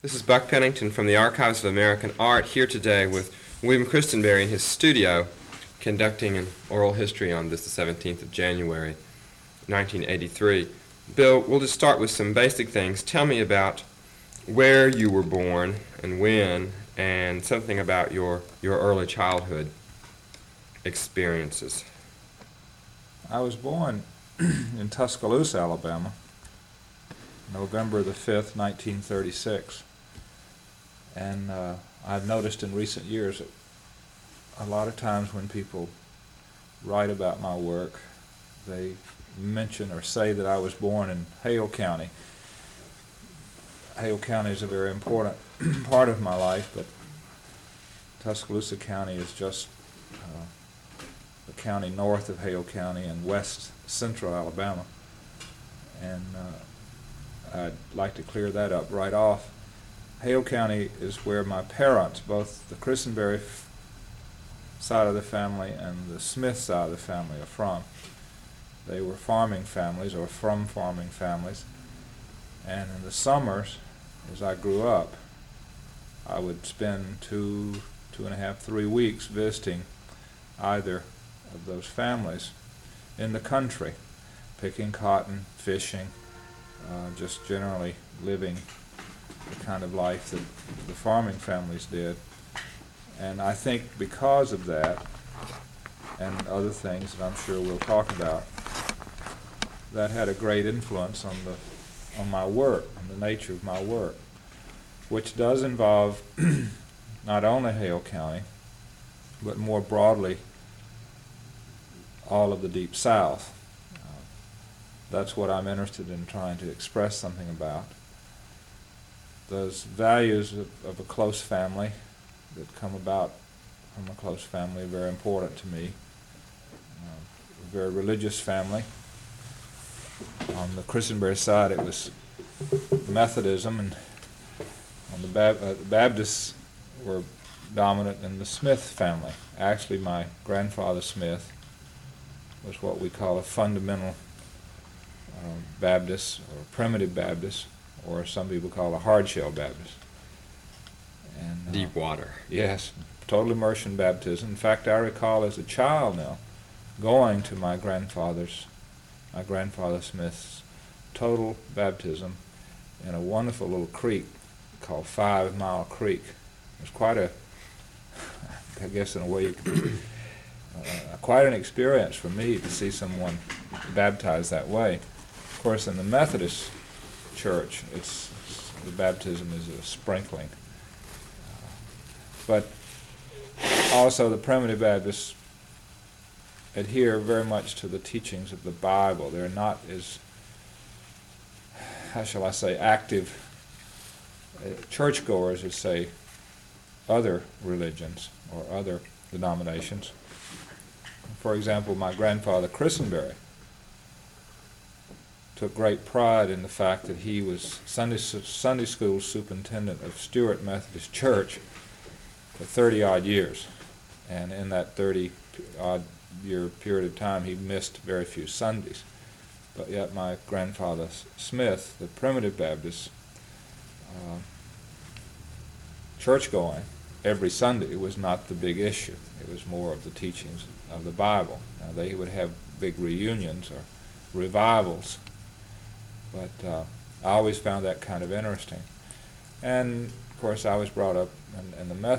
This is Buck Pennington from the Archives of American Art, here today with William Christenberry in his studio, conducting an oral history on this, the 17th of January, 1983. Bill, we'll just start with some basic things. Tell me about where you were born and when, and something about your early childhood experiences. I was born in Tuscaloosa, Alabama, November the 5th, 1936. And I've noticed in recent years that a lot of times when people write about my work, they mention or say that I was born in Hale County. Hale County is a very important part of my life, but Tuscaloosa County is just the county north of Hale County in west central Alabama. And I'd like to clear that up right off. Hale County is where my parents, both the Christenberry side of the family and the Smith side of the family, are from. They were farming families, or from farming families. And in the summers, as I grew up, I would spend 2.5, 3 weeks visiting either of those families in the country, picking cotton, fishing, just generally living the kind of life that the farming families did. And I think because of that, and other things that I'm sure we'll talk about, that had a great influence on my work, on the nature of my work, which does involve not only Hale County, but more broadly all of the Deep South. That's what I'm interested in trying to express something about. Those values of a close family that come about from a close family are very important to me. A very religious family. On the Christenberry side, it was Methodism, and on the Baptists were dominant in the Smith family. Actually, my grandfather Smith was what we call a fundamental Baptist, or primitive Baptist, or some people call a hard-shell Baptist. And, Deep water. Yes, total immersion baptism. In fact, I recall as a child now going to my grandfather Smith's total baptism in a wonderful little creek called 5 Mile Creek. It was quite a, I guess in a way, quite an experience for me to see someone baptized that way. Of course, in the Methodist Church, the baptism is a sprinkling. But also the primitive Baptists adhere very much to the teachings of the Bible. They're not as, how shall I say, active churchgoers as, say, other religions or other denominations. For example, my grandfather Christenberry took great pride in the fact that he was Sunday school superintendent of Stewart Methodist Church for 30-odd years. And in that 30-odd year period of time, he missed very few Sundays. But yet my grandfather Smith, the primitive Baptist, church-going every Sunday was not the big issue. It was more of the teachings of the Bible. Now, they would have big reunions or revivals, but I always found that kind of interesting. And, of course, I was brought up in the